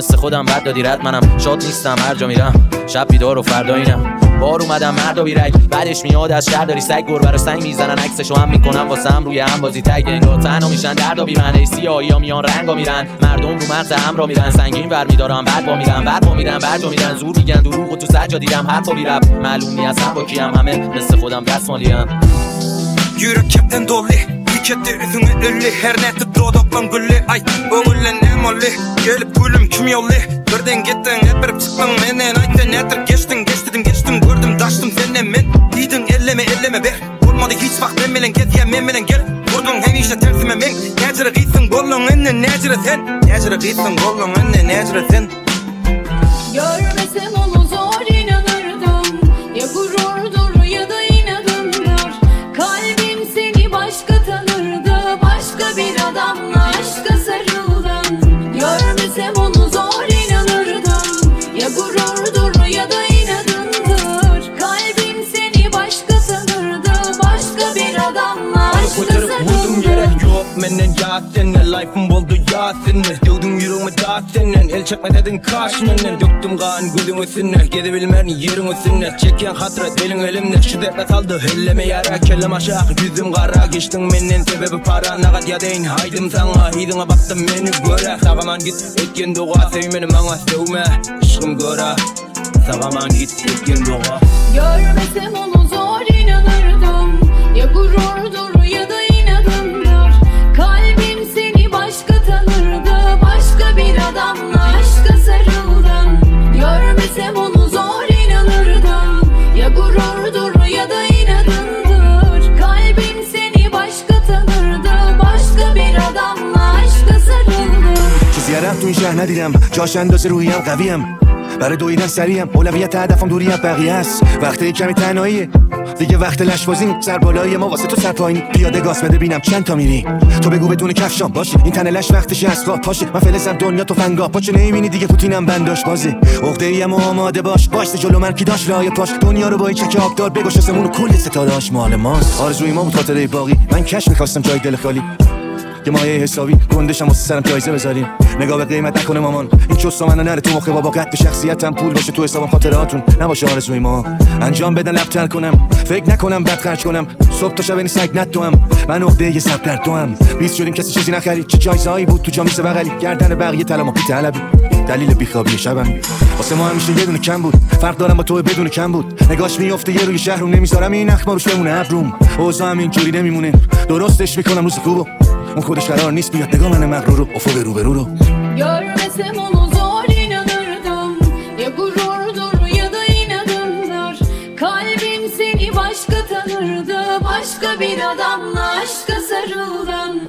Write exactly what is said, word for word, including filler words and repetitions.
مثل خودم بد دادی رد، منم شاد نیستم هر جا میرم شب بیدار و فردا اینم بار اومدم مرد و بیرک، بعدش میاد از شهر داری سگ گربه رو سنگ میزنن عکسشو هم میکنم واسه هم روی هم بازی تگ انگار تنها میشن درد و بیمن ای سیاهی ها میان رنگا میرن مردم رو مغز هم را میرن سنگین ور میدارم بعد با میرن بعد با میرن بعد جا میرن زور میگن دروغ و تو سجا دیدم حرفا بی رب معلوم نی اصلا با کیم همه مثل خودم دستمالیم Yürek kepten dolu Diketti üzümü ölü Her ne tuttuğdaklan gülü Ay öğülen nem olli Gelip gülüm kim yolli Birden gittin hep bir çıktın menen Ayten nedir geçtin geçtim geçtim Gördüm daştım senden men Diydin elleme elleme be Olmadı hiç bak ben melen gez ya men melen gel Vurdun hem işte tersime men Necire gitsin gollun enne necire sen Necire gitsin gollun enne necire sen Görmesem onu zor inanırdım Ya gururdur ya da inadımdır Kalbim seni başka tanırdı Başka bir adamla aşka sarıldım Görmesem onu zor inanırdım Ya gururdur ya da inadımdır Kalbim seni başka tanırdı Başka bir adamla aşka sarıldım Menden ya seninle life'ım oldu ya seninle Dövdün yüreğime daha seninle El çekme dedin karşımdan Döktüm kan gülün üstüne Gidebilmen yerin üstüne Çeken hatıra delin elimde Şu dertle saldı elleme yara Kellem aşağı yüzüm kara Geçtin menden sebebi para Nakat ya deyin haydim sana Hidine baktım beni göre Sağaman git etken doğa Sevmeni bana sevme Aşkım göre Sağaman git etken doğa Görmesem onu zor inanırdım Ya gururdur ya da inadımdır Kalbim seni başka tanırdı Başka bir adamla aşka sarıldım Görmesem onu zor inanırdım Ya gururdur ya da inadımdır Kalbim seni başka tanırdı Başka bir adamla aşka sarıldım چیزی تو این شهر ندیدم جاش اندازه روحیم قویم برای دویدن سریم اولویت هدفم دوری از بقیه است وقتی کمی تنهاییه دیگه وقت لشبازی سر بالای ما واسه تو سر پایین پیاده گاز بده ببینم چند تا میری تو بگو بدون کفشام باشه این تنه لش وقتش از راه پاشه من فلسم دنیا تو فنگا پاچه نمیبینی دیگه پوتینم بنداش بازه عقده ایم و آماده باش باش جلو من کی داش لای پاش دنیا رو با این چک آبدار بگوش اسمون کل ستادهاش مال ماست آرزوی ما بود خاطره باقی من کش میخواستم جای دل خالی که مایه حسابی گندشم واسه سرم جایزه بذاریم نگاه به قیمت نکنه مامان این چوسا منو نره تو مخه بابا قد به شخصیتم پول باشه تو حسابم خاطراتون نباشه آرزوی ما انجام بدن لبتر کنم فکر نکنم بد خرج کنم صبح تا شب این سگ نتوام من عقده یه سب در توام بیست شدیم کسی چیزی نخرید چه جایزه‌ای بود تو جامیس بغلی گردن بقیه طلبم بی طلبی دلیل بیخوابی شبم واسه ما همیشه یه دونه کم بود فرق دارم با تو بدون کم بود نگاش میفته یه روی شهر رو نمیذارم این اخما روش بمونه ابروم اوضاع همین جوری نمیمونه درستش میکنم روز خوبو اون خودش قرار نیست بیاد نگاه من مغرور رو افق رو به رو رو Görmesem onu zor inanırdım Ya gururdur ya da inadımdır Kalbim seni başka tanırdı Başka bir adamla aşka sarıldım